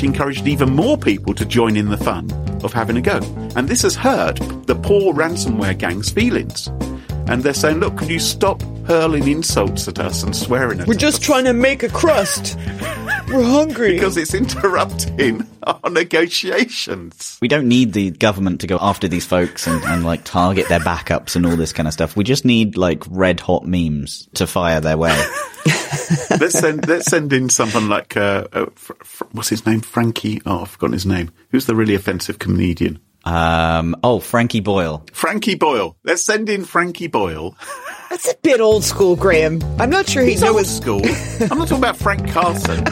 actually encouraged even more people to join in the fun of having a go. And this has hurt the poor ransomware gang's feelings. And they're saying, look, could you stop hurling insults at us and swearing at us? We're just trying to make a crust. We're hungry. Because it's interrupting our negotiations. We don't need the government to go after these folks and like target their backups and all this kind of stuff. We just need like red hot memes to fire their way. Let's send in someone like, what's his name? Frankie. Oh, I've forgotten his name. Who's the really offensive comedian? Frankie Boyle. Frankie Boyle. Let's send in Frankie Boyle. That's a bit old school, Graham. I'm not sure he knows. Old school. I'm not talking about Frank Carlson.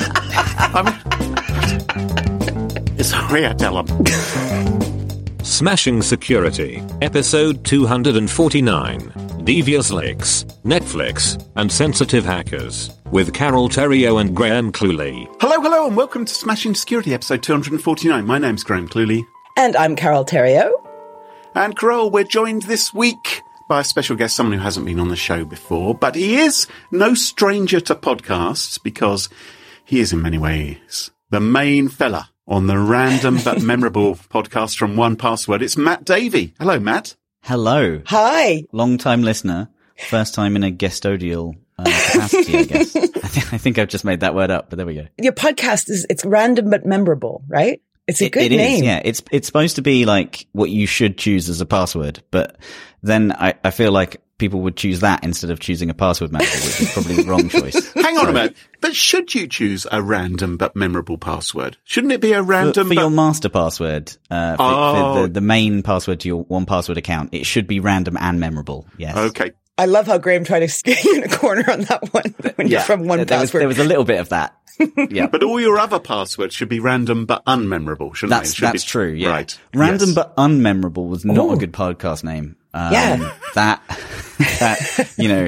Sorry, I tell him. Smashing Security, episode 249. Devious Links, Netflix, and Sensitive Hackers, with Carol Theriault and Graham Cluley. Hello, and welcome to Smashing Security, episode 249. My name's Graham Cluley. And I'm Carol Theriault. And Carol, we're joined this week by a special guest, someone who hasn't been on the show before, but he is no stranger to podcasts because he is in many ways the main fella on the random but memorable podcast from 1Password. It's Matt Davey. Hello, Matt. Hello. Hi. Long-time listener. First time in a guestodial capacity, I guess. I think I've just made that word up, but there we go. Your podcast it's random but memorable, right? It's a good name. Is, yeah. It's supposed to be like what you should choose as a password, but then I feel like people would choose that instead of choosing a password manager, which is probably the wrong choice. Hang on a minute. But should you choose a random but memorable password? Shouldn't it be a random for your master password, for the main password to your 1Password account, it should be random and memorable. Yes. Okay. I love how Graham tried to get you in a corner on that one when you're from 1Password. There was a little bit of that. Yeah. But all your other passwords should be random but unmemorable, shouldn't they? That's true, yeah. Right. Random yes. but unmemorable was not a good podcast name. Yeah. That, you know.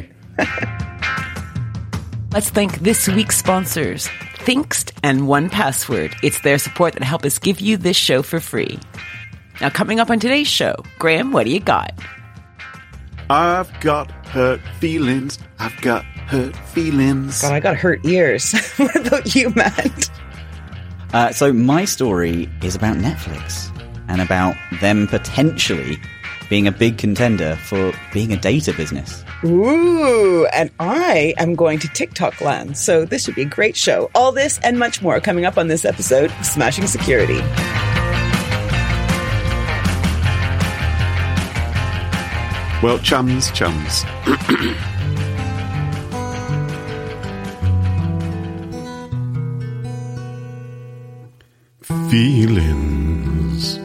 Let's thank this week's sponsors, Thinkst and 1Password. It's their support that help us give you this show for free. Now, coming up on today's show, Graham, what do you got? I've got hurt feelings. I've got hurt feelings. God, I got hurt ears. What about you, Matt? So my story is about Netflix and about them potentially being a big contender for being a data business. Ooh, and I am going to TikTok land, so this should be a great show. All this and much more coming up on this episode of Smashing Security. Well, chums. Feelings.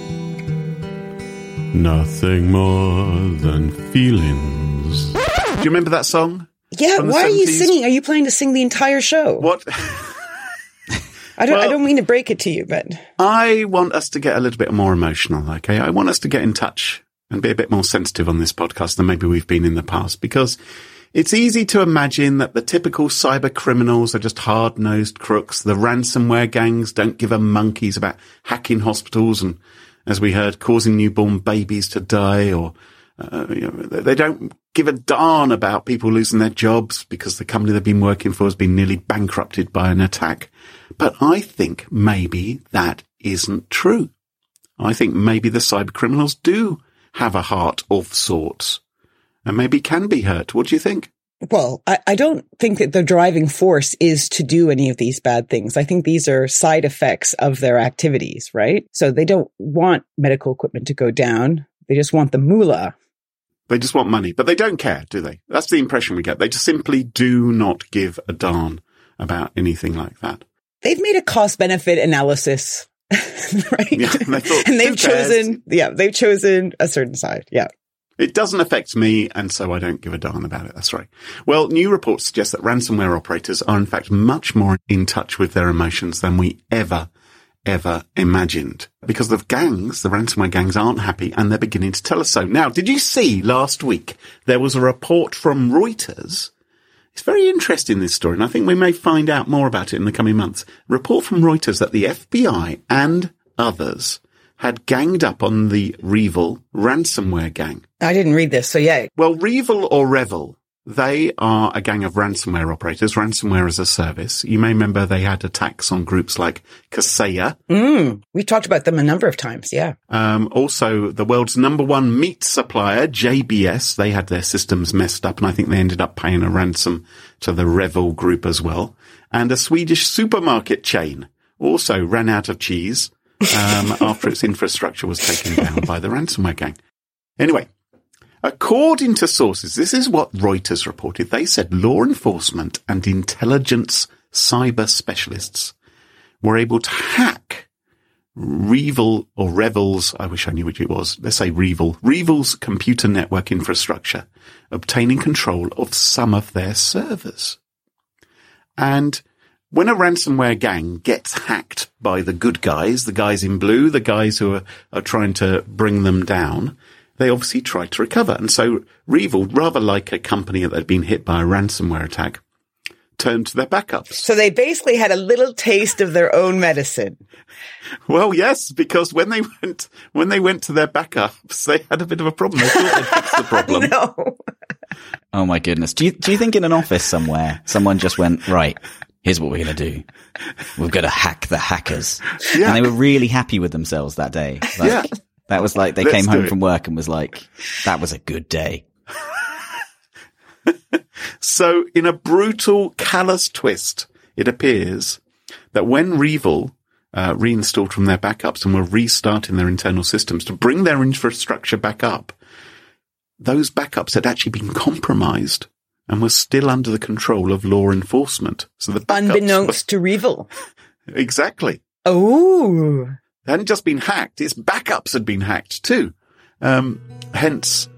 Nothing more than feelings. Do you remember that song? Yeah, why are you singing? Are you planning to sing the entire show? What? I don't mean to break it to you, but I want us to get a little bit more emotional, okay? I want us to get in touch and be a bit more sensitive on this podcast than maybe we've been in the past, because it's easy to imagine that the typical cyber criminals are just hard-nosed crooks. The ransomware gangs don't give a monkeys about hacking hospitals and, as we heard, causing newborn babies to die, or they don't give a darn about people losing their jobs because the company they've been working for has been nearly bankrupted by an attack. But I think maybe that isn't true. I think maybe the cyber criminals do have a heart of sorts and maybe can be hurt. What do you think? Well, I don't think that the driving force is to do any of these bad things. I think these are side effects of their activities, right? So they don't want medical equipment to go down. They just want the moolah. They just want money, but they don't care, do they? That's the impression we get. They just simply do not give a darn about anything like that. They've made a cost-benefit analysis, right? Yeah, and they've chosen a certain side. Yeah. It doesn't affect me, and so I don't give a darn about it. That's right. Well, new reports suggest that ransomware operators are in fact much more in touch with their emotions than we ever imagined. Because the ransomware gangs aren't happy, and they're beginning to tell us so. Now, did you see last week there was a report from Reuters? It's very interesting, this story, and I think we may find out more about it in the coming months. A report from Reuters that the FBI and others had ganged up on the REvil ransomware gang. I didn't read this, so yeah. Well, REvil or Revil, they are a gang of ransomware operators, ransomware as a service. You may remember they had attacks on groups like Kaseya. We talked about them a number of times, yeah. Also, the world's #1 meat supplier, JBS, they had their systems messed up, and I think they ended up paying a ransom to the Revil group as well. And a Swedish supermarket chain also ran out of cheese after its infrastructure was taken down by the ransomware gang. Anyway, according to sources, this is what Reuters reported. They said law enforcement and intelligence cyber specialists were able to hack Revil or Revil's, I wish I knew which it was, let's say Revil's computer network infrastructure, obtaining control of some of their servers. And when a ransomware gang gets hacked by the good guys, the guys in blue, the guys who are trying to bring them down, they obviously try to recover. And so Revil, rather like a company that had been hit by a ransomware attack, turned to their backups. So they basically had a little taste of their own medicine. Well, yes, because when they went to their backups, they had a bit of a problem. They thought they'd fixed the problem. No. Oh my goodness. Do you think in an office somewhere, someone just went, right, here's what we're going to do. We're going to hack the hackers. Yeah. And they were really happy with themselves that day. Like, Yeah. That was like, they Let's came do home it. from work and was like, that was a good day. So in a brutal, callous twist, it appears that when Revil reinstalled from their backups and were restarting their internal systems to bring their infrastructure back up, those backups had actually been compromised and were still under the control of law enforcement. So the backups Unbeknownst to Revil. Exactly. Oh. They hadn't just been hacked, its backups had been hacked too. Hence,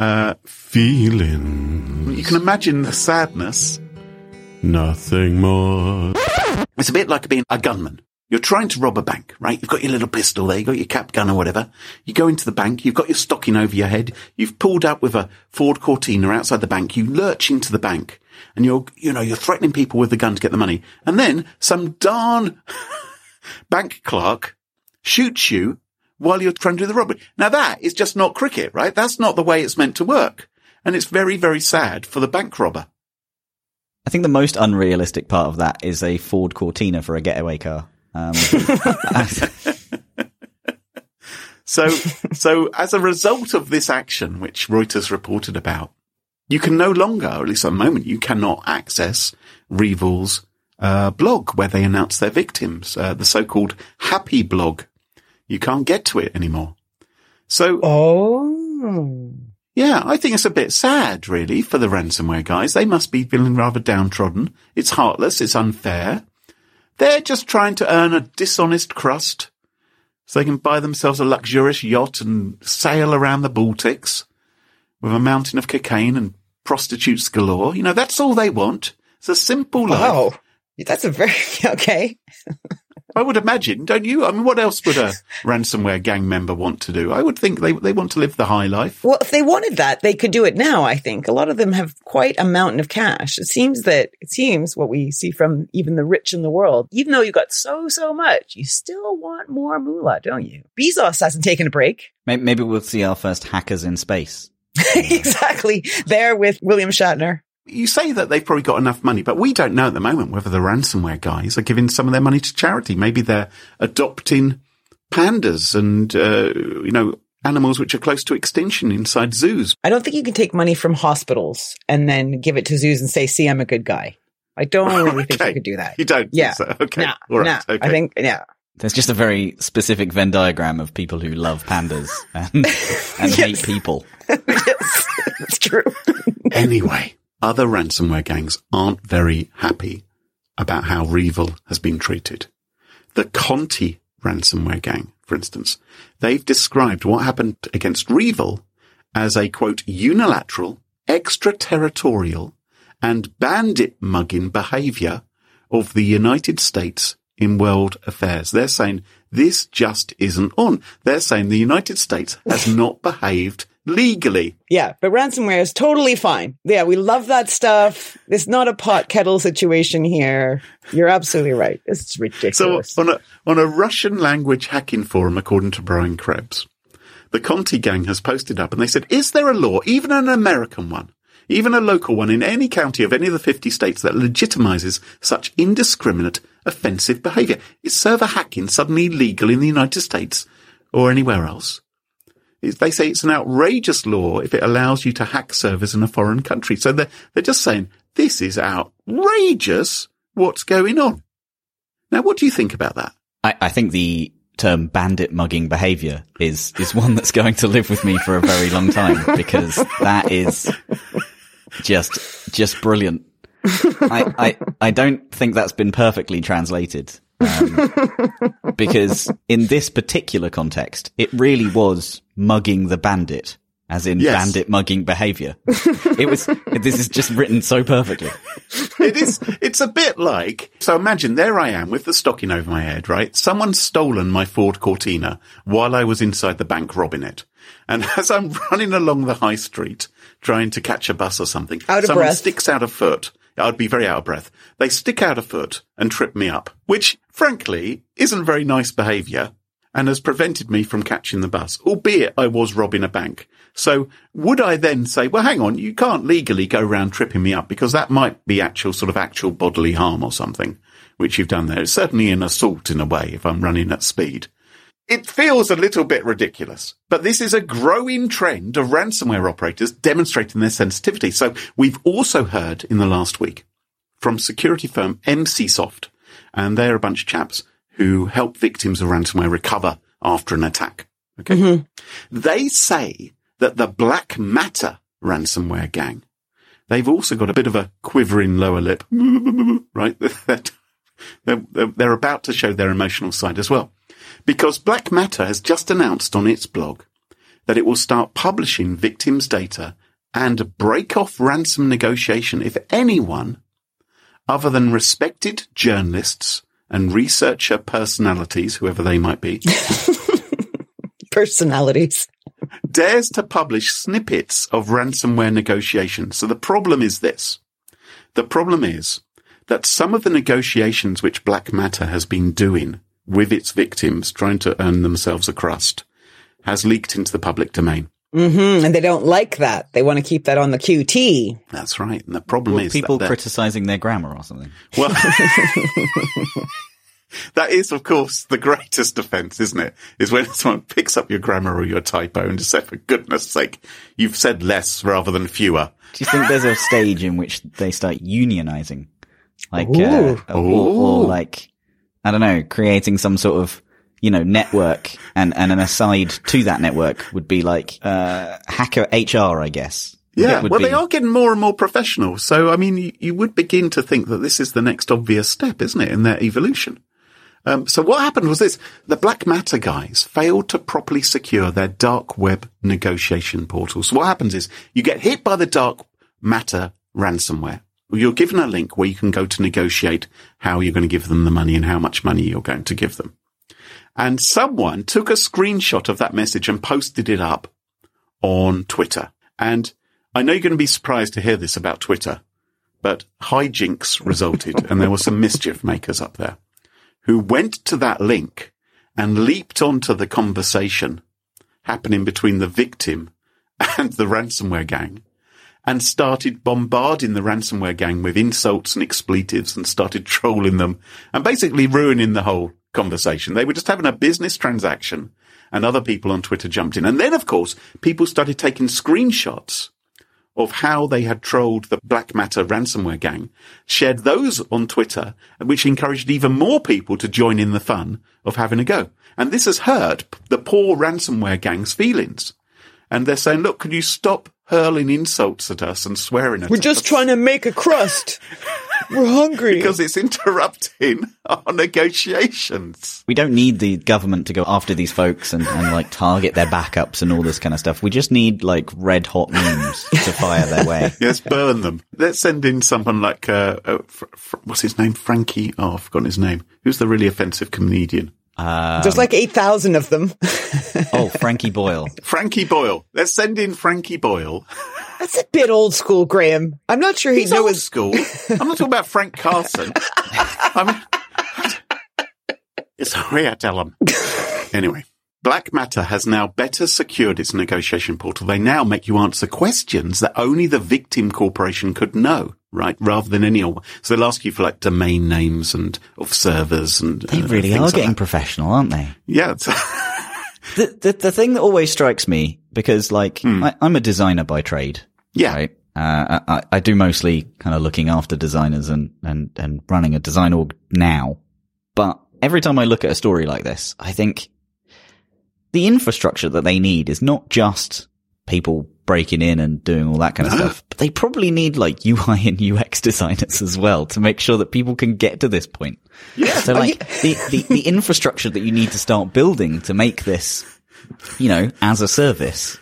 feeling. You can imagine the sadness. Nothing more. It's a bit like being a gunman. You're trying to rob a bank, right? You've got your little pistol there, you've got your cap gun or whatever. You go into the bank, you've got your stocking over your head, you've pulled up with a Ford Cortina outside the bank, you lurch into the bank, and you're threatening people with the gun to get the money. And then some darn bank clerk shoots you while you're trying to do the robbery. Now that is just not cricket, right? That's not the way it's meant to work. And it's very, very sad for the bank robber. I think the most unrealistic part of that is a Ford Cortina for a getaway car. So as a result of this action, which Reuters reported about, you can no longer, or at least at the moment, you cannot access Revil's blog where they announce their victims, the so-called happy blog. You can't get to it anymore. So, yeah, I think it's a bit sad, really, for the ransomware guys. They must be feeling rather downtrodden. It's heartless. It's unfair. They're just trying to earn a dishonest crust so they can buy themselves a luxurious yacht and sail around the Baltics with a mountain of cocaine and prostitutes galore. You know, that's all they want. It's a simple life. Wow. That's a very, okay. I would imagine, don't you? I mean, what else would a ransomware gang member want to do? I would think they want to live the high life. Well, if they wanted that, they could do it now, I think. A lot of them have quite a mountain of cash. It seems what we see from even the rich in the world, even though you got so much, you still want more moolah, don't you? Bezos hasn't taken a break. Maybe we'll see our first hackers in space. Exactly. There with William Shatner. You say that they've probably got enough money, but we don't know at the moment whether the ransomware guys are giving some of their money to charity. Maybe they're adopting pandas and, animals which are close to extinction inside zoos. I don't think you can take money from hospitals and then give it to zoos and say, see, I'm a good guy. I don't really think you could do that. You don't think so? Okay. No, All right. no. Okay. I think, yeah. There's just a very specific Venn diagram of people who love pandas and hate people. Yes, it's true. Anyway, other ransomware gangs aren't very happy about how Revil has been treated. The Conti ransomware gang, for instance, they've described what happened against Revil as a, quote, unilateral, extraterritorial, and bandit mugging behavior of the United States in world affairs. They're saying this just isn't on. They're saying the United States has not behaved legally. Yeah, but ransomware is totally fine. Yeah, we love that stuff. It's not a pot kettle situation here. You're absolutely right. It's ridiculous. So on a Russian language hacking forum, according to Brian Krebs, the Conti gang has posted up and they said, is there a law, even an American one, even a local one in any county of any of the 50 states that legitimizes such indiscriminate, offensive behavior. Is server hacking suddenly legal in the United States or anywhere else? They say it's an outrageous law if it allows you to hack servers in a foreign country. So they're just saying, this is outrageous. What's going on? Now, what do you think about that? I think the term bandit mugging behavior is one that's going to live with me for a very long time, because that is just brilliant. I don't think that's been perfectly translated. Because in this particular context, it really was mugging the bandit, as in bandit mugging behavior. This is just written so perfectly. It's a bit like, so imagine there I am with the stocking over my head, right? Someone's stolen my Ford Cortina while I was inside the bank robbing it. And as I'm running along the high street, trying to catch a bus or something, someone sticks out a foot. I'd be very out of breath. They stick out a foot and trip me up, which, frankly, isn't very nice behaviour and has prevented me from catching the bus, albeit I was robbing a bank. So would I then say, well, hang on, you can't legally go around tripping me up because that might be actual bodily harm or something, which you've done there. It's certainly an assault in a way if I'm running at speed. It feels a little bit ridiculous, but this is a growing trend of ransomware operators demonstrating their sensitivity. So we've also heard in the last week from security firm MCSoft, and they're a bunch of chaps who help victims of ransomware recover after an attack. Okay. Mm-hmm. They say that the Black Matter ransomware gang, they've also got a bit of a quivering lower lip, right? They're about to show their emotional side as well. Because Black Matter has just announced on its blog that it will start publishing victims' data and break off ransom negotiation if anyone other than respected journalists and researcher personalities, whoever they might be, personalities, dares to publish snippets of ransomware negotiations. So the problem is this. The problem is that some of the negotiations which Black Matter has been doing with its victims, trying to earn themselves a crust, has leaked into the public domain. Mm-hmm. And they don't like that. They want to keep that on the QT. That's right. And the problem is people criticizing their grammar or something. Well, that is, of course, the greatest offence, isn't it? Is when someone picks up your grammar or your typo and just say, for goodness sake, you've said less rather than fewer. Do you think there's a stage in which they start unionizing? Like, or like, I don't know, creating some sort of, network, and an aside to that network would be like, hacker HR, I guess. Yeah, well, they are getting more and more professional. So, I mean, you would begin to think that this is the next obvious step, isn't it, in their evolution? So what happened was this. The Black Matter guys failed to properly secure their dark web negotiation portal. So what happens is you get hit by the Dark Matter ransomware. You're given a link where you can go to negotiate how you're going to give them the money and how much money you're going to give them. And someone took a screenshot of that message and posted it up on Twitter. And I know you're going to be surprised to hear this about Twitter, but hijinks resulted and there were some mischief makers up there who went to that link and leaped onto the conversation happening between the victim and the ransomware gang, and started bombarding the ransomware gang with insults and expletives and started trolling them and basically ruining the whole conversation. They were just having a business transaction and other people on Twitter jumped in. And then, of course, people started taking screenshots of how they had trolled the Black Matter ransomware gang, shared those on Twitter, which encouraged even more people to join in the fun of having a go. And this has hurt the poor ransomware gang's feelings. And they're saying, look, could you stop hurling insults at us and swearing at us? We're just trying to make a crust. We're hungry. Because it's interrupting our negotiations. We don't need the government to go after these folks and like target their backups and all this kind of stuff. We just need like red hot memes to fire their way. Yes, burn them. Let's send in someone like, what's his name? Frankie. Oh, I've forgotten his name. Who's the really offensive comedian? There's like 8,000 of them. Oh, Frankie Boyle. Frankie Boyle. Let's send in Frankie Boyle. That's a bit old school, Graham. I'm not sure he's old school. I'm not talking about Frank Carson. I mean, it's the way I tell him. Anyway, Black Matter has now better secured its negotiation portal. They now make you answer questions that only the victim corporation could know, right? Rather than any other. So they'll ask you for like domain names and of servers and they really are getting professional, aren't they? Yeah. The thing that always strikes me, because like I'm a designer by trade. Yeah. Right? I do mostly kind of looking after designers and running a design org now. But every time I look at a story like this, I think the infrastructure that they need is not just people breaking in and doing all that kind of stuff, but they probably need like UI and UX designers as well to make sure that people can get to this point. Yeah. So like the infrastructure that you need to start building to make this, as a service,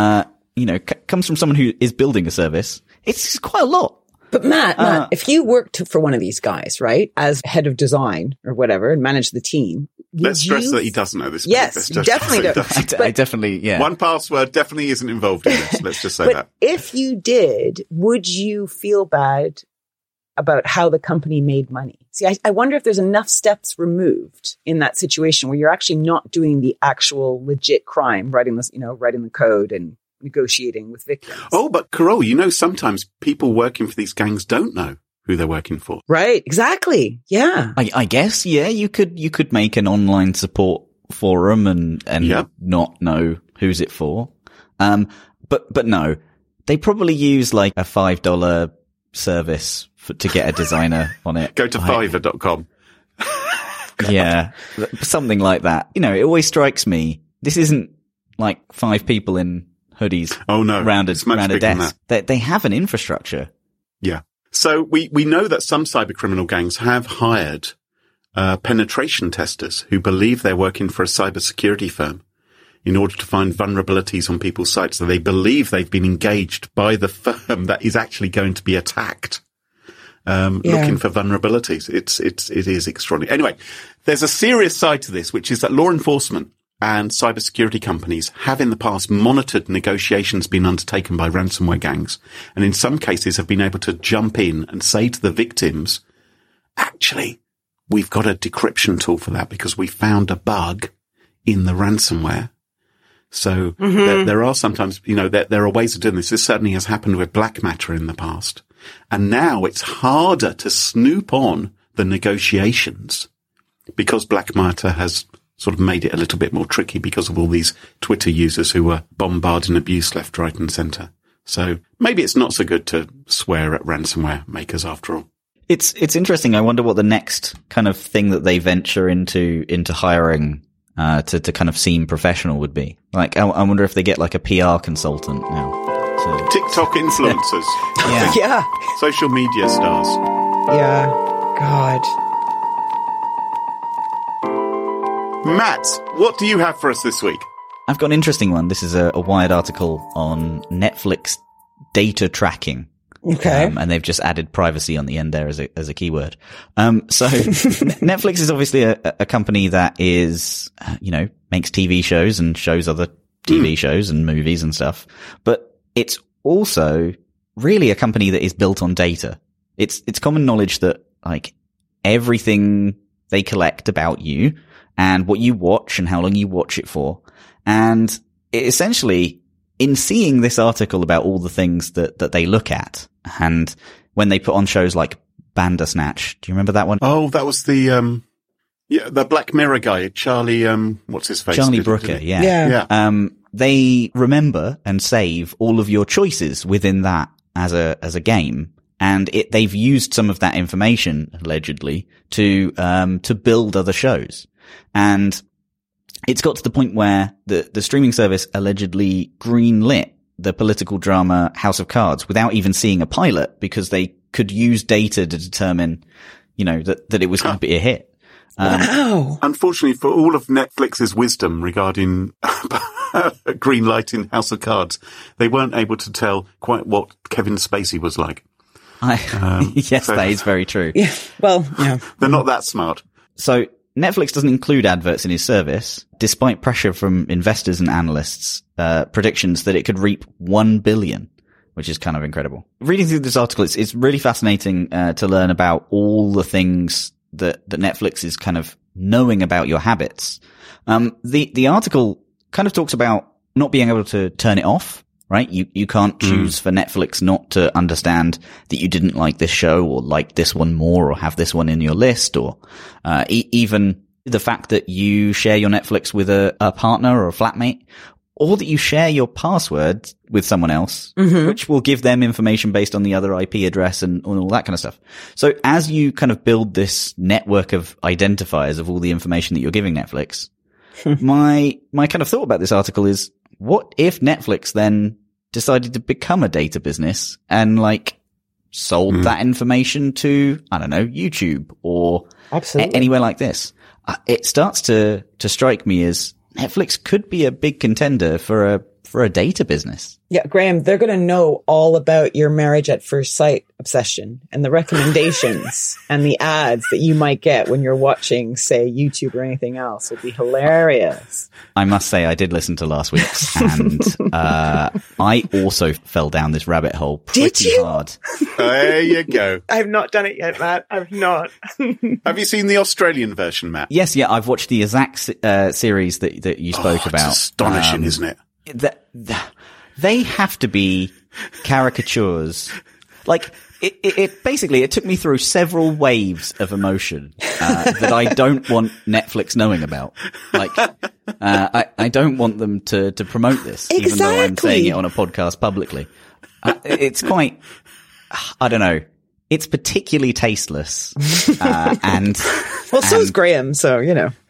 comes from someone who is building a service. It's quite a lot. But Matt, if you worked for one of these guys, right, as head of design or whatever and managed the team. Let's stress that he doesn't know this. Yes, definitely don't. I definitely, yeah. 1Password definitely isn't involved in this. Let's just say that. If you did, would you feel bad about how the company made money? See, I wonder if there's enough steps removed in that situation where you're actually not doing the actual legit crime, writing the code and negotiating with victims. Oh, but Carole, sometimes people working for these gangs don't know who they're working for. Right. Exactly. Yeah. I guess, yeah, you could make an online support forum and not know who's it for. But no, they probably use like a $5 service to get a designer on it. Go to Fiverr.com. Yeah. Something like that. It always strikes me. This isn't like 5 people in hoodies. Oh no. Round a desk. They have an infrastructure. Yeah. So we know that some cybercriminal gangs have hired penetration testers who believe they're working for a cybersecurity firm in order to find vulnerabilities on people's sites. So they believe they've been engaged by the firm that is actually going to be attacked, looking for vulnerabilities. It is extraordinary. Anyway, there's a serious side to this, which is that law enforcement and cybersecurity companies have in the past monitored negotiations being undertaken by ransomware gangs, and in some cases have been able to jump in and say to the victims, actually, we've got a decryption tool for that because we found a bug in the ransomware. So there are sometimes, there are ways of doing this. This certainly has happened with Black Matter in the past. And now it's harder to snoop on the negotiations because Black Matter has sort of made it a little bit more tricky because of all these Twitter users who were bombarding abuse left, right and centre. So maybe it's not so good to swear at ransomware makers after all. It's interesting. I wonder what the next kind of thing that they venture into hiring to kind of seem professional would be. Like, I wonder if they get like a PR consultant now. TikTok influencers. Yeah. Social media stars. Yeah. God. Matt, what do you have for us this week? I've got an interesting one. This is a Wired article on Netflix data tracking. Okay. And they've just added privacy on the end there as a keyword. So Netflix is obviously a company that is, makes TV shows and shows other TV shows and movies and stuff. But it's also really a company that is built on data. It's common knowledge that like everything they collect about you and what you watch and how long you watch it for. And it essentially, in seeing this article about all the things that they look at, and when they put on shows like Bandersnatch, do you remember that one? Oh, that was the Black Mirror guy, Charlie, what's his face? Charlie Brooker, yeah. They remember and save all of your choices within that as a game. And they've used some of that information, allegedly, to build other shows. And it's got to the point where the streaming service allegedly greenlit the political drama House of Cards without even seeing a pilot because they could use data to determine, that it was going to be a hit. Wow. Unfortunately, for all of Netflix's wisdom regarding greenlighting House of Cards, they weren't able to tell quite what Kevin Spacey was like. Yes, that is very true. Yeah. Well, yeah. They're not that smart. So Netflix doesn't include adverts in his service, despite pressure from investors and analysts, predictions that it could reap 1 billion, which is kind of incredible. Reading through this article, it's really fascinating to learn about all the things that Netflix is kind of knowing about your habits. The article kind of talks about not being able to turn it off, right? You can't choose for Netflix not to understand that you didn't like this show or like this one more or have this one in your list, or even the fact that you share your Netflix with a partner or a flatmate, or that you share your password with someone else, which will give them information based on the other IP address and all that kind of stuff. So as you kind of build this network of identifiers of all the information that you're giving Netflix, my kind of thought about this article is, what if Netflix then decided to become a data business and like sold that information to, I don't know, YouTube or anywhere like this? It starts to strike me as Netflix could be a big contender for a data business. Yeah, Graham, they're going to know all about your marriage at first sight obsession and the recommendations and the ads that you might get when you're watching, say, YouTube or anything else. It'd be hilarious. I must say I did listen to last week's, and I also fell down this rabbit hole pretty hard. There you go. I have not done it yet, Matt. I've not. Have you seen the Australian version, Matt? Yes, yeah, I've watched the exact series that you spoke about. It's astonishing, isn't it? They have to be caricatures. Like, it basically, it took me through several waves of emotion, that I don't want Netflix knowing about. Like, I don't want them to promote this, even though I'm saying it on a podcast publicly. It's quite, I don't know. It's particularly tasteless. So's Graham, so, you know.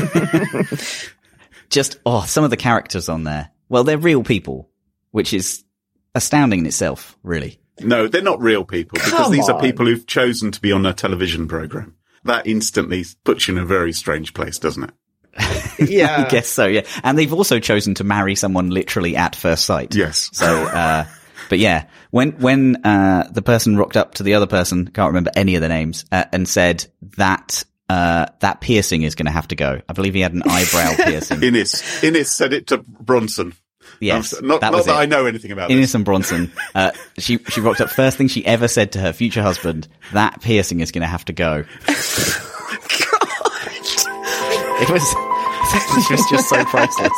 Just, some of the characters on there. Well, they're real people, which is astounding in itself, really. No, they're not real people, because these are people who've chosen to be on a television program. That instantly puts you in a very strange place, doesn't it? Yeah. I guess so, yeah. And they've also chosen to marry someone literally at first sight. Yes. So, but yeah, when the person rocked up to the other person, can't remember any of the names, and said that piercing is going to have to go. I believe he had an eyebrow piercing. Innes said it to Bronson. Yes. Not that I know anything about Innes and Bronson. She rocked up. First thing she ever said to her future husband, that piercing is going to have to go. God. It was just so priceless.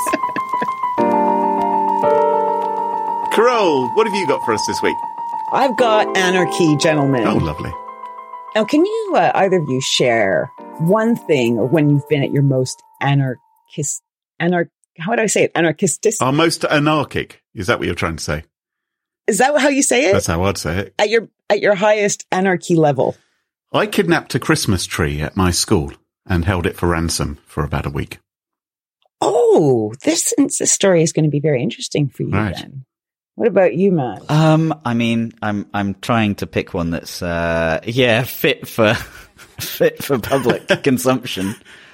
Carole, what have you got for us this week? I've got anarchy, gentlemen. Oh, lovely. Now, can you, either of you, share one thing or when you've been at your most how would I say it? Anarchistic? Our most anarchic. Is that what you're trying to say? Is that how you say it? That's how I'd say it. At your highest anarchy level. I kidnapped a Christmas tree at my school and held it for ransom for about a week. Oh, this story is going to be very interesting for you then. What about you, Matt? I mean, I'm trying to pick one that's, fit for public consumption.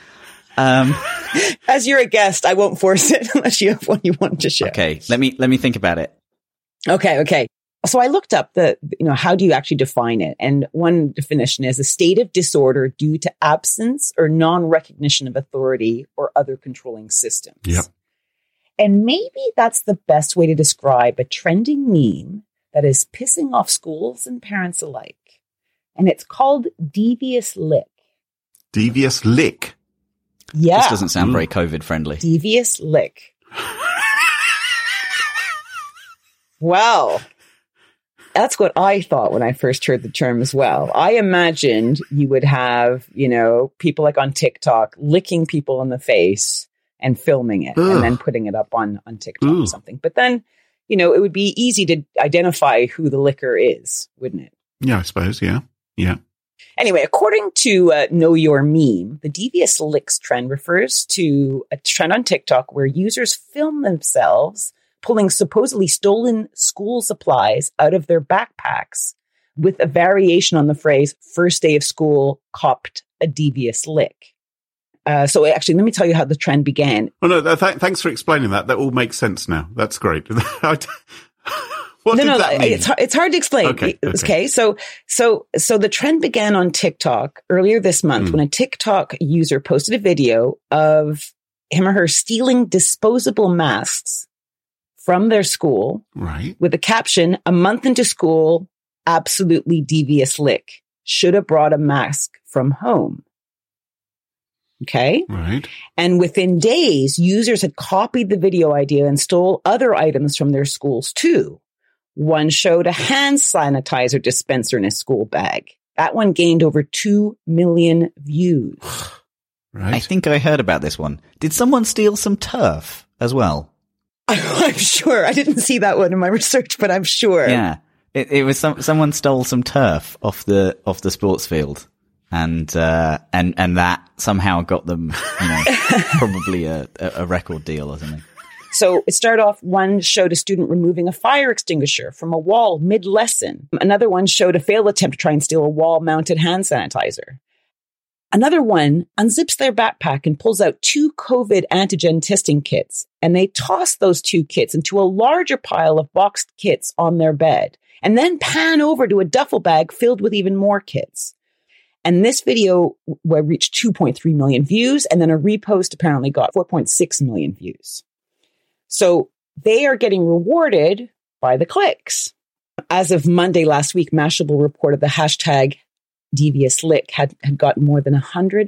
As you're a guest, I won't force it unless you have one you want to share. Okay. Let me think about it. Okay. So I looked up how do you actually define it? And one definition is a state of disorder due to absence or non-recognition of authority or other controlling systems. Yep. And maybe that's the best way to describe a trending meme that is pissing off schools and parents alike. And it's called Devious Lick. Devious Lick? Yeah. This doesn't sound very COVID friendly. Devious Lick. Well, that's what I thought when I first heard the term as well. I imagined you would have, people like on TikTok licking people in the face and filming it and then putting it up on TikTok or something. But then, it would be easy to identify who the licker is, wouldn't it? Yeah, I suppose. Yeah. Yeah. Anyway, according to Know Your Meme, the Devious Licks trend refers to a trend on TikTok where users film themselves pulling supposedly stolen school supplies out of their backpacks with a variation on the phrase, first day of school, copped a devious lick. So actually, let me tell you how the trend began. Oh, no, thanks for explaining that. That all makes sense now. That's great. What does that mean? It's hard to explain. Okay. So the trend began on TikTok earlier this month when a TikTok user posted a video of him or her stealing disposable masks from their school. Right. With the caption, "A month into school, absolutely devious lick. Should have brought a mask from home." Okay. Right. And within days, users had copied the video idea and stole other items from their schools too. One showed a hand sanitizer dispenser in a school bag. That one gained over 2 million views. Right. I think I heard about this one. Did someone steal some turf as well? I'm sure. I didn't see that one in my research, but I'm sure. Yeah. It was someone stole some turf off the sports field. And that somehow got them, probably a record deal or something. So it started off, one showed a student removing a fire extinguisher from a wall mid-lesson. Another one showed a failed attempt to try and steal a wall-mounted hand sanitizer. Another one unzips their backpack and pulls out 2 COVID antigen testing kits. And they toss those 2 kits into a larger pile of boxed kits on their bed. And then pan over to a duffel bag filled with even more kits. And this video reached 2.3 million views, and then a repost apparently got 4.6 million views. So they are getting rewarded by the clicks. As of Monday last week, Mashable reported the hashtag DeviousLick had gotten more than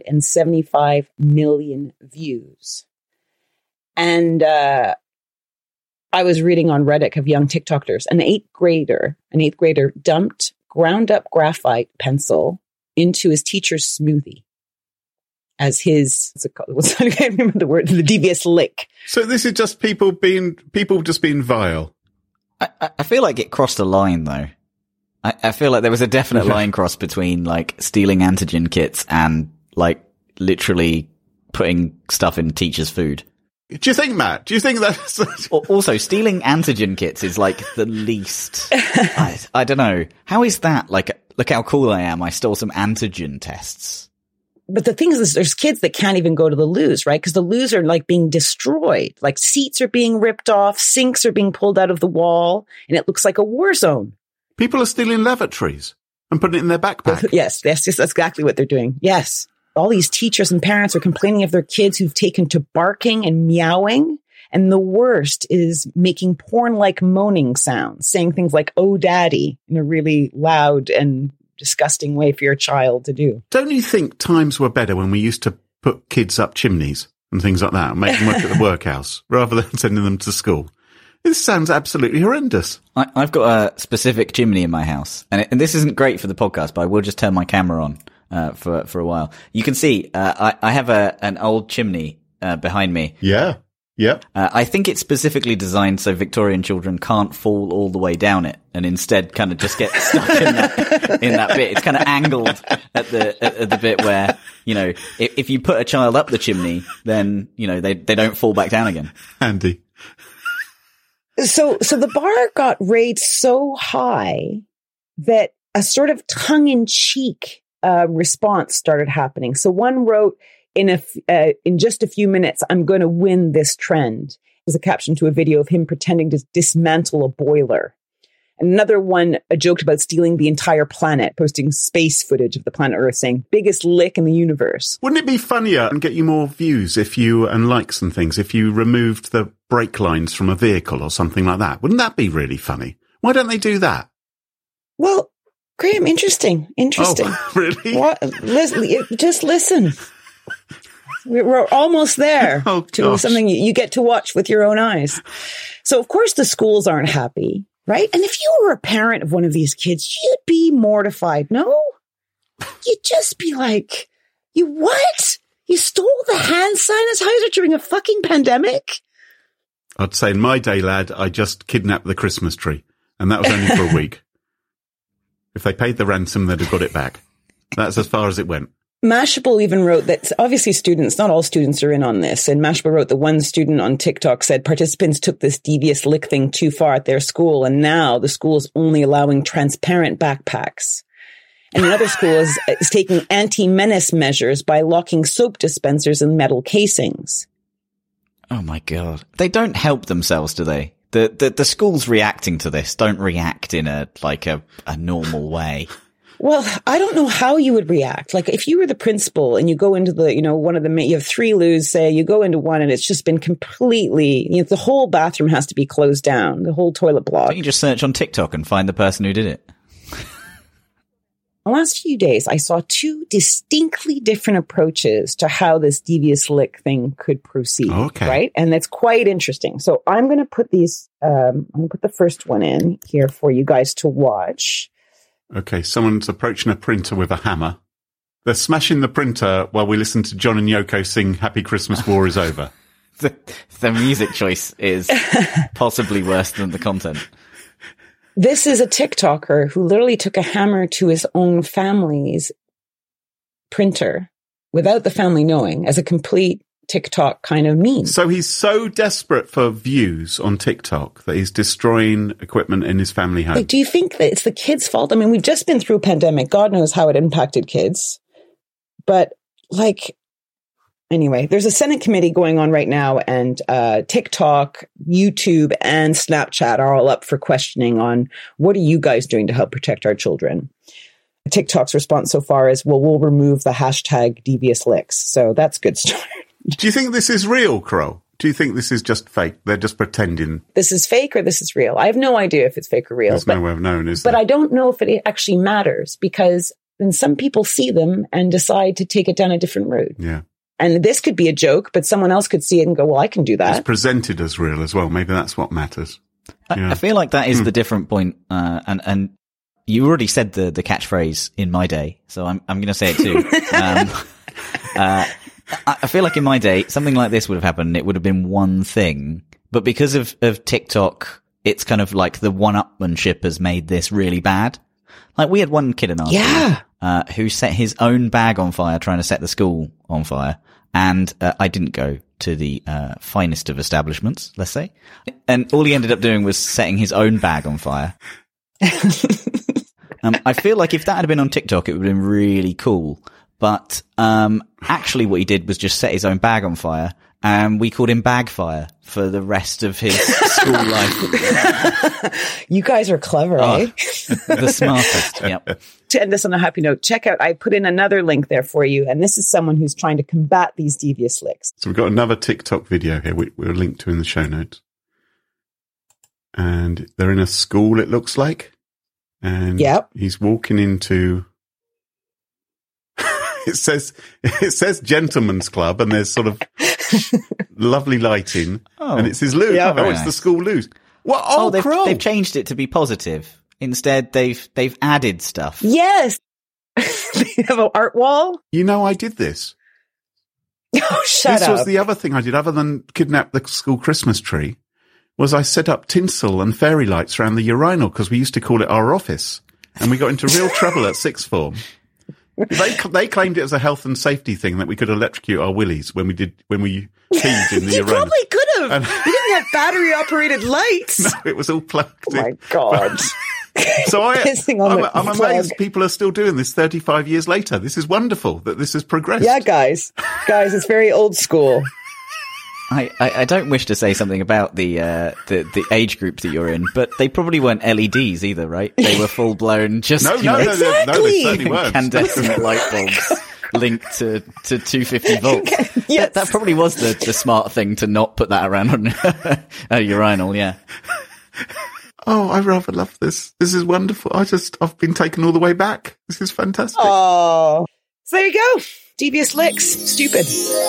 175 million views. And I was reading on Reddit of young TikTokers, an eighth grader dumped ground up graphite pencil into his teacher's smoothie as his, I can't remember the word, the devious lick. So this is just people just being vile. I feel like it crossed a line though. I feel like there was a definite line cross between like stealing antigen kits and like literally putting stuff in teachers' food. Do you think, Matt? Do you think that's... Also, stealing antigen kits is like the least... I don't know. How is that like, look how cool I am, I stole some antigen tests. But the thing is, there's kids that can't even go to the loos, right? Because the loos are like being destroyed. Like seats are being ripped off, sinks are being pulled out of the wall, and it looks like a war zone. People are stealing lavatories and putting it in their backpack. Yes, that's exactly what they're doing. Yes. All these teachers and parents are complaining of their kids who've taken to barking and meowing. And the worst is making porn-like moaning sounds, saying things like, "Oh, daddy," in a really loud and disgusting way for your child to do. Don't you think times were better when we used to put kids up chimneys and things like that and make them work at the workhouse rather than sending them to school? This sounds absolutely horrendous. I've got a specific chimney in my house, and this isn't great for the podcast, but I will just turn my camera on for a while. You can see I have an old chimney behind me. Yeah. Yep. I think it's specifically designed so Victorian children can't fall all the way down it and instead kind of just get stuck in that bit. It's kind of angled at the bit where, if you put a child up the chimney, then, they don't fall back down again. Handy. So the bar got raised so high that a sort of tongue-in-cheek response started happening. So one wrote, in just a few minutes, I'm going to win this trend. It was a caption to a video of him pretending to dismantle a boiler. And another one joked about stealing the entire planet, posting space footage of the planet Earth, saying, "Biggest lick in the universe." Wouldn't it be funnier and get you more views and likes and things if you removed the brake lines from a vehicle or something like that? Wouldn't that be really funny? Why don't they do that? Well, Graham, interesting. Oh, really? What? Just listen. We're almost there to something you get to watch with your own eyes. So, of course, the schools aren't happy, right? And if you were a parent of one of these kids, you'd be mortified, no? You'd just be like, you what? You stole the hand sanitizer during a fucking pandemic? I'd say in my day, lad, I just kidnapped the Christmas tree. And that was only for a week. If they paid the ransom, they'd have got it back. That's as far as it went. Mashable even wrote that obviously not all students are in on this. And Mashable wrote that one student on TikTok said participants took this devious lick thing too far at their school. And now the school is only allowing transparent backpacks. And another school is taking anti-menace measures by locking soap dispensers in metal casings. Oh my God. They don't help themselves, do they? The schools reacting to this don't react in a normal way. Well, I don't know how you would react. Like if you were the principal and you go into you have 3 loos, say you go into one and it's just been completely, the whole bathroom has to be closed down, the whole toilet block. Don't you just search on TikTok and find the person who did it? the last few days, I saw two distinctly different approaches to how this devious lick thing could proceed. Okay. Right? And that's quite interesting. So I'm going to put these, I'm going to put the first one in here for you guys to watch. Okay. Someone's approaching a printer with a hammer. They're smashing the printer while we listen to John and Yoko sing Happy Christmas, War is Over. The music choice is possibly worse than the content. This is a TikToker who literally took a hammer to his own family's printer without the family knowing, as a complete TikTok kind of meme. So he's so desperate for views on TikTok that he's destroying equipment in his family home. Like, do you think that it's the kids' fault? I mean, we've just been through a pandemic. God knows how it impacted kids. But anyway, there's a Senate committee going on right now, and TikTok, YouTube, and Snapchat are all up for questioning on what are you guys doing to help protect our children. TikTok's response so far is, well, we'll remove the hashtag devious licks. So that's a good start. Do you think this is real, Carol? Do you think this is just fake? They're just pretending. This is fake or this is real? I have no idea if it's fake or real. There's no way of knowing, is there? But I don't know if it actually matters, because then some people see them and decide to take it down a different route. Yeah. And this could be a joke, but someone else could see it and go, well, I can do that. It's presented as real as well. Maybe that's what matters. I feel like that is the different point. And you already said the catchphrase in my day, so I'm going to say it too. I feel like in my day, something like this would have happened. It would have been one thing, but because of TikTok, it's kind of like the one-upmanship has made this really bad. Like, we had one kid in our school, who set his own bag on fire trying to set the school on fire. And I didn't go to the finest of establishments, let's say. And all he ended up doing was setting his own bag on fire. I feel like if that had been on TikTok, it would have been really cool. But actually what he did was just set his own bag on fire. And we called him Bagfire for the rest of his school life. You guys are clever, eh? The smartest, yep. To end this on a happy note, check out, I put in another link there for you. And this is someone who's trying to combat these devious licks. So we've got another TikTok video here we'll link to in the show notes. And they're in a school, it looks like. And he's walking into... It says gentleman's club, and there's sort of lovely lighting, and it says loo. Yep. It's the school loo. What? They've changed it to be positive. Instead, they've added stuff. Yes, they have an art wall. You know, I did this. Oh, shut up! This was the other thing I did, other than kidnap the school Christmas tree, was I set up tinsel and fairy lights around the urinal, because we used to call it our office, and we got into real trouble at sixth form. They claimed it as a health and safety thing that we could electrocute our willies when we peed in the You urinal. probably could have. We didn't have battery operated lights. No, it was all plugged in. Oh my God. So I'm amazed people are still doing this 35 years later. This is wonderful that this has progressed. Yeah, guys, it's very old school. I don't wish to say something about the age group that you're in, but they probably weren't LEDs either, right? They were full blown just no, they certainly weren't. Incandescent light bulbs linked to 250 volts. Yes. That probably was the smart thing to not put that around on a urinal. Yeah. Oh, I rather love this. This is wonderful. I've been taken all the way back. This is fantastic. Oh, so there you go. Devious licks. Stupid.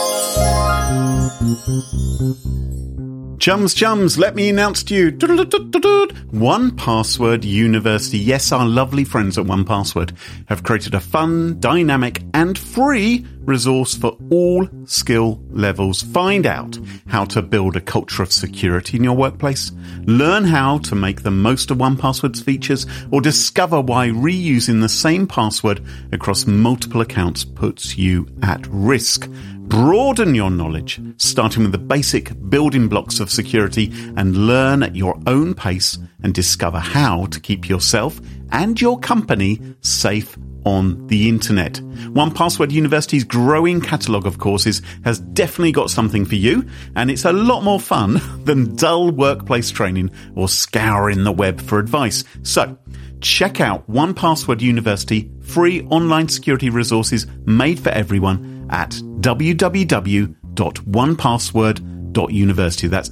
Chums, let me announce to you, 1Password University. Yes, our lovely friends at 1Password have created a fun, dynamic, and free resource for all skill levels. Find out how to build a culture of security in your workplace, learn how to make the most of 1Password's features, or discover why reusing the same password across multiple accounts puts you at risk. Broaden your knowledge, starting with the basic building blocks of security, and learn at your own pace and discover how to keep yourself and your company safe on the internet. 1Password University's growing catalogue of courses has definitely got something for you, and it's a lot more fun than dull workplace training or scouring the web for advice. So, check out 1Password University, free online security resources made for everyone at www.1password.university. That's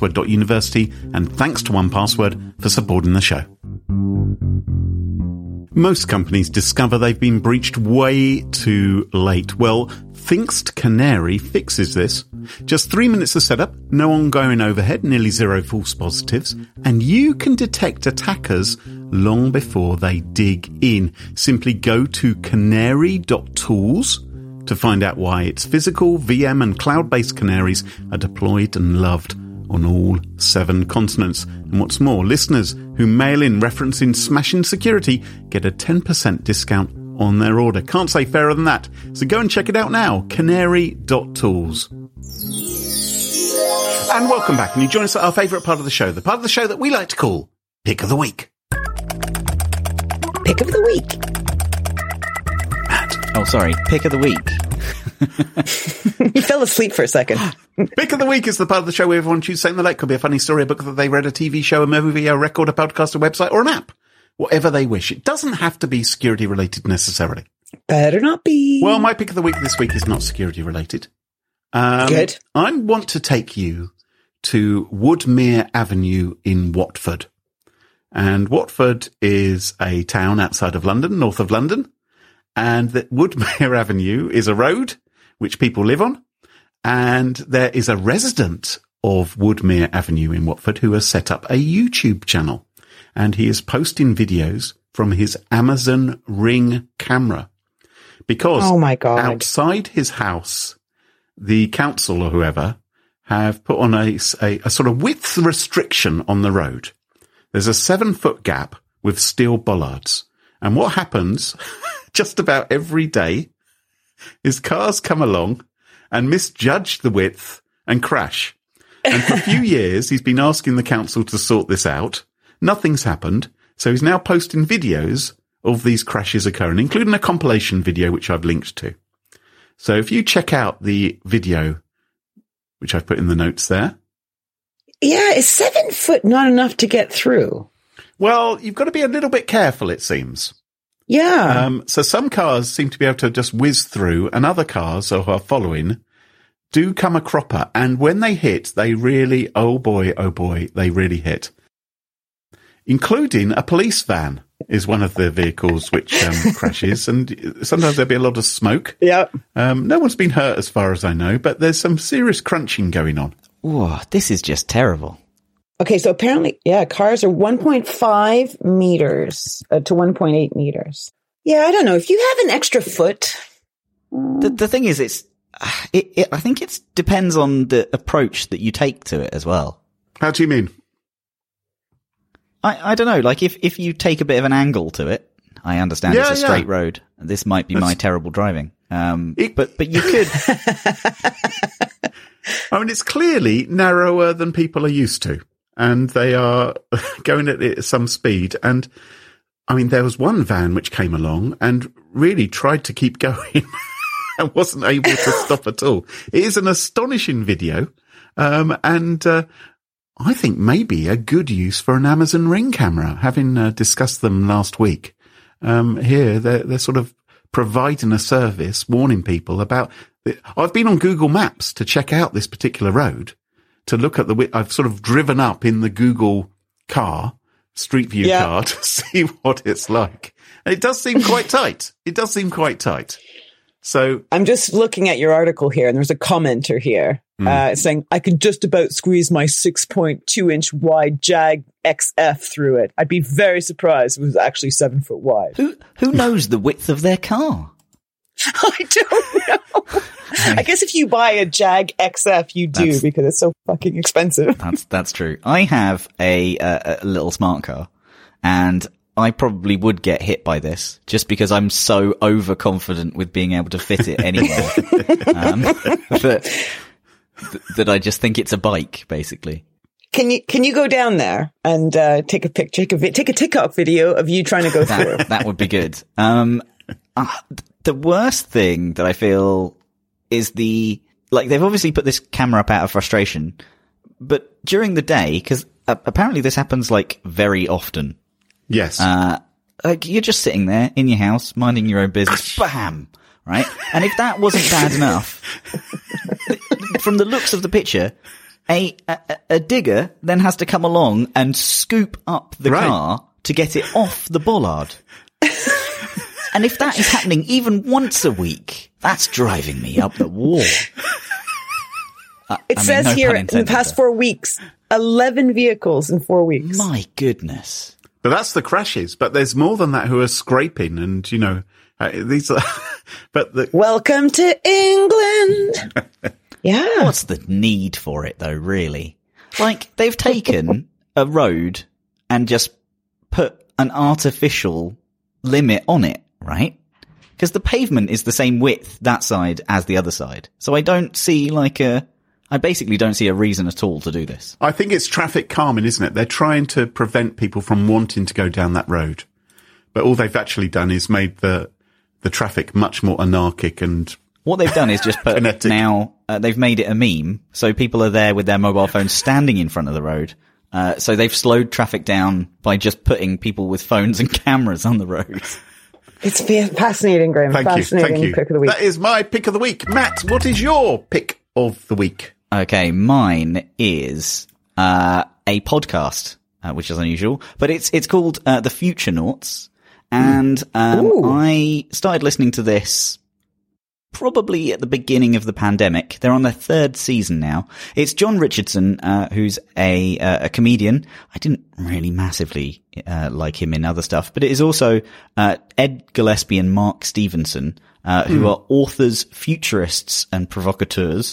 www.1password.university, and thanks to 1Password for supporting the show. Most companies discover they've been breached way too late. Well, Thinkst Canary fixes this. Just 3 minutes of setup, no ongoing overhead, nearly zero false positives, and you can detect attackers long before they dig in. Simply go to canary.tools to find out why its physical, VM and cloud-based canaries are deployed and loved on all 7 continents. And what's more, listeners who mail in referencing Smashing Security get a 10% discount on their order. Can't say fairer than that. So go and check it out now, canary.tools. And welcome back. And you join us at our favourite part of the show, the part of the show that we like to call Pick of the Week. Pick of the Week. Matt. Oh, sorry. Pick of the Week. You fell asleep for a second. Pick of the Week is the part of the show where everyone chooses something they like. Could be a funny story, a book that they read, a TV show, a movie, a record, a podcast, a website, or an app. Whatever they wish. It doesn't have to be security related necessarily. Better not be. Well, my pick of the week this week is not security related. Good. I want to take you to Woodmere Avenue in Watford. And Watford is a town outside of London, north of London. And that Woodmere Avenue is a road which people live on. And there is a resident of Woodmere Avenue in Watford who has set up a YouTube channel. And he is posting videos from his Amazon Ring camera. Because oh my God. Outside his house, the council or whoever have put on a sort of width restriction on the road. There's a 7-foot gap with steel bollards. And what happens just about every day is cars come along and misjudge the width and crash. And for a few years, he's been asking the council to sort this out. Nothing's happened. So he's now posting videos of these crashes occurring, including a compilation video, which I've linked to. So if you check out the video, which I've put in the notes there. Yeah, is 7 foot not enough to get through? Well, you've got to be a little bit careful, it seems. Yeah. So some cars seem to be able to just whiz through, and other cars who are following do come a cropper. And when they hit, they really, oh boy, they really hit. Including a police van is one of the vehicles which crashes, and sometimes there'll be a lot of smoke. Yeah. No one's been hurt as far as I know, but there's some serious crunching going on. Whoa, this is just terrible. Okay, so apparently, yeah, cars are 1.5 meters to 1.8 meters. Yeah, I don't know. If you have an extra foot. The thing is, I think it depends on the approach that you take to it as well. How do you mean? I don't know. Like if you take a bit of an angle to it, I understand it's a straight road. This might be my terrible driving. But you could. I mean, it's clearly narrower than people are used to, and they are going at some speed. And I mean, there was one van which came along and really tried to keep going and wasn't able to stop at all. It is an astonishing video. And I think maybe a good use for an Amazon Ring camera, having discussed them last week. Here, they're sort of providing a service, warning people about I've been on Google Maps to check out this particular road, to look at I've sort of driven up in the Google car, Street View car, to see what it's like. And it does seem quite tight. So I'm just looking at your article here, and there's a commenter here saying, I can just about squeeze my 6.2 inch wide Jag XF through it. I'd be very surprised if it was actually 7 foot wide. Who knows the width of their car? I don't know. I guess if you buy a Jag XF, you do, because it's so fucking expensive. That's true. I have a little smart car, and I probably would get hit by this just because I'm so overconfident with being able to fit it anywhere. That I just think it's a bike, basically. Can you go down there and take a picture, take a TikTok video of you trying to go through? That would be good. The worst thing that I feel is they've obviously put this camera up out of frustration, but during the day, because apparently this happens like very often. Yes. Like you're just sitting there in your house, minding your own business, bam, right? And if that wasn't bad enough, from the looks of the picture, a digger then has to come along and scoop up the car to get it off the bollard. And if that is happening even once a week, that's driving me up the wall. It says no here pun in intended, the past 4 weeks, 11 vehicles in 4 weeks. My goodness. But that's the crashes. But there's more than that who are scraping, and these are. But welcome to England. Yeah. What's the need for it, though? Really, like they've taken a road and just put an artificial limit on it, right? Because the pavement is the same width that side as the other side. So I basically don't see a reason at all to do this. I think it's traffic calming, isn't it? They're trying to prevent people from wanting to go down that road. But all they've actually done is made the traffic much more anarchic and what they've done is just put kinetic. Now they've made it a meme. So people are there with their mobile phones standing in front of the road. So they've slowed traffic down by just putting people with phones and cameras on the road. It's fascinating, Graham. Thank you. Pick of the week. That is my pick of the week. Matt, what is your pick of the week? Okay, mine is a podcast, which is unusual, but it's called The Futurenauts, and I started listening to this probably at the beginning of the pandemic. They're on their 3rd season now. It's John Richardson, who's a comedian. I didn't really massively like him in other stuff, but it is also Ed Gillespie and Mark Stevenson, who are authors, futurists, and provocateurs.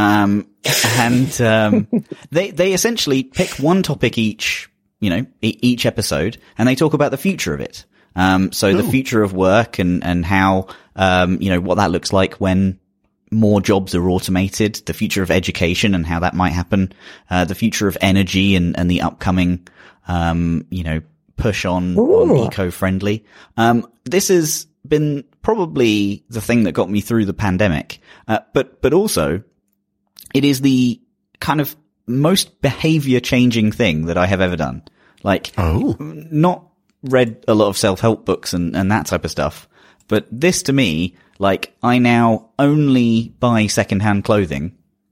They essentially pick one topic each episode, and they talk about the future of it. The future of work and how, what that looks like when more jobs are automated, the future of education and how that might happen, the future of energy and the upcoming, push on eco-friendly. This has been probably the thing that got me through the pandemic. But also it is the kind of most behavior changing thing that I have ever done. Not read a lot of self-help books and that type of stuff. But this to me, I now only buy secondhand clothing,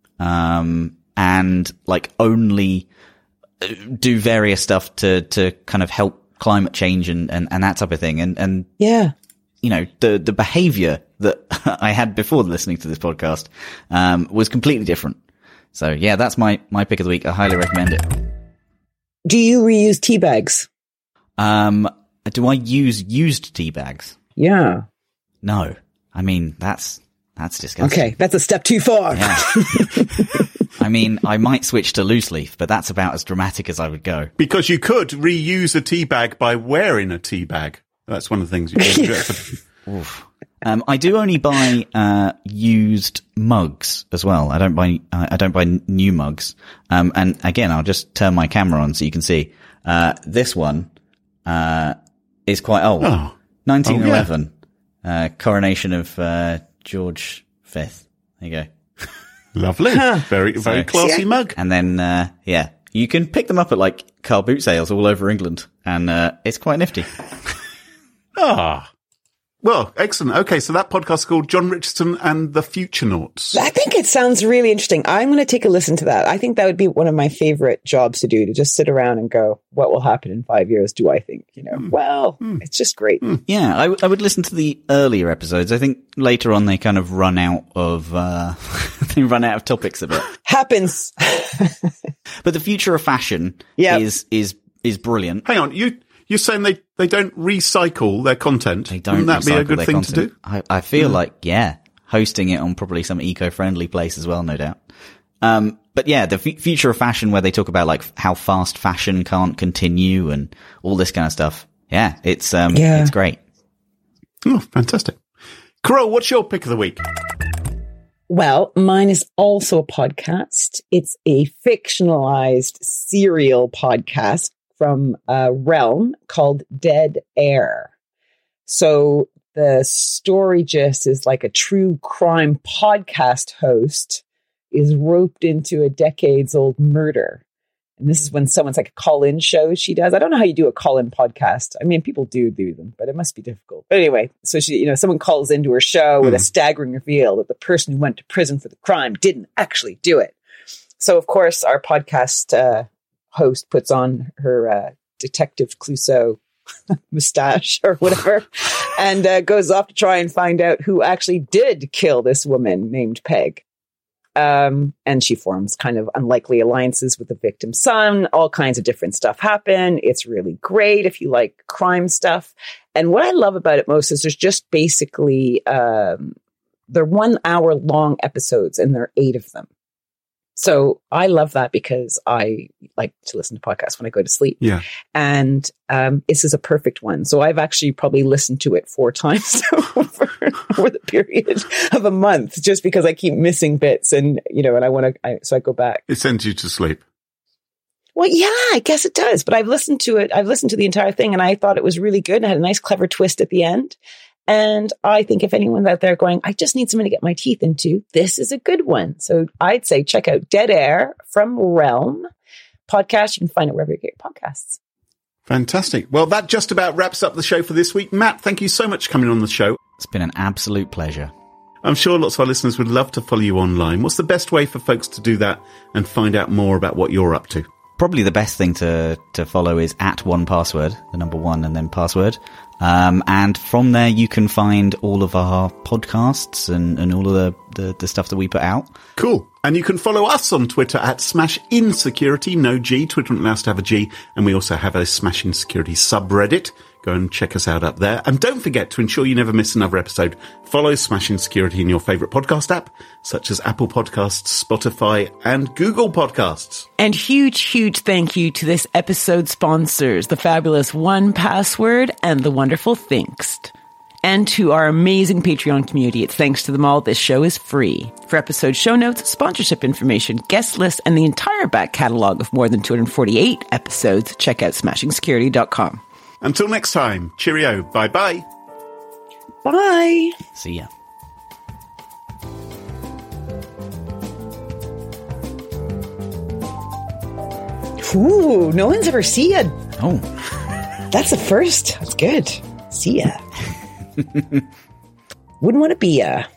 and only do various stuff to kind of help climate change and that type of thing. And yeah, the behavior that I had before listening to this podcast, was completely different. So yeah, that's my pick of the week. I highly recommend it. Do you reuse tea bags? Do I use used tea bags? Yeah. No. I mean, that's disgusting. Okay. That's a step too far. Yeah. I mean, I might switch to loose leaf, but that's about as dramatic as I would go. Because you could reuse a tea bag by wearing a tea bag. That's one of the things you can do. I do only buy, used mugs as well. I don't buy new mugs. And again, I'll just turn my camera on so you can see, this one, is quite old. 1911. Coronation of, George V. There you go. Lovely. Very classy mug. And then, you can pick them up at car boot sales all over England. And, it's quite nifty. Well, excellent. Okay, so that podcast is called John Richardson and the Futurenauts. I think it sounds really interesting. I'm going to take a listen to that. I think that would be one of my favorite jobs to do, to just sit around and go, what will happen in 5 years, do I think? It's just great. Yeah, I would listen to the earlier episodes. I think later on they kind of run out of, topics a bit. Happens. But the future of fashion is brilliant. Hang on, you're saying they don't recycle their content? They don't. Wouldn't that be a good thing to do? I feel hosting it on probably some eco-friendly place as well, no doubt. But yeah, the future of fashion, where they talk about how fast fashion can't continue and all this kind of stuff. Yeah, it's great. Oh, fantastic. Carole, what's your pick of the week? Well, mine is also a podcast. It's a fictionalized serial podcast from Realm called Dead Air. So the story just is like a true crime podcast host is roped into a decades-old murder. And this is when someone's a call-in show she does. I don't know how you do a call-in podcast. I mean, people do them, but it must be difficult. But anyway, so she, someone calls into her show with a staggering reveal that the person who went to prison for the crime didn't actually do it. So, of course, our podcast host puts on her Detective Clouseau mustache or whatever, and goes off to try and find out who actually did kill this woman named Peg. And she forms kind of unlikely alliances with the victim's son. All kinds of different stuff happen. It's really great if you like crime stuff. And what I love about it most is there's just basically, they're 1 hour long episodes and there are 8 of them. So I love that because I like to listen to podcasts when I go to sleep. Yeah. And this is a perfect one. So I've actually probably listened to it 4 times over the period of a month, just because I keep missing bits and, and I want to, so I go back. It sends you to sleep. Well, yeah, I guess it does. But I've listened to it. I've listened to the entire thing and I thought it was really good and had a nice, clever twist at the end. And I think if anyone's out there going, I just need something to get my teeth into, this is a good one. So I'd say check out Dead Air from Realm podcast. You can find it wherever you get your podcasts. Fantastic. Well, that just about wraps up the show for this week. Matt, thank you so much for coming on the show. It's been an absolute pleasure. I'm sure lots of our listeners would love to follow you online. What's the best way for folks to do that and find out more about what you're up to? Probably the best thing to follow is @1password, the number 1 and then password. And from there you can find all of our podcasts and all of the stuff that we put out. Cool. And you can follow us on Twitter @SmashInSecurity, no G, Twitter won't allow us to have a G. And we also have a Smash Insecurity subreddit. Go and check us out up there. And don't forget, to ensure you never miss another episode, follow Smash Insecurity in your favourite podcast app, such as Apple Podcasts, Spotify, and Google Podcasts. And huge thank you to this episode's sponsors, the fabulous 1Password and the wonderful Thinkst. And to our amazing Patreon community. It's thanks to them all this show is free. For episode show notes, sponsorship information, guest lists, and the entire back catalogue of more than 248 episodes, check out SmashingSecurity.com. Until next time, cheerio, bye-bye. Bye. See ya. Ooh, no one's ever seen ya. Oh. That's the first. That's good. See ya. Wouldn't want to be ya.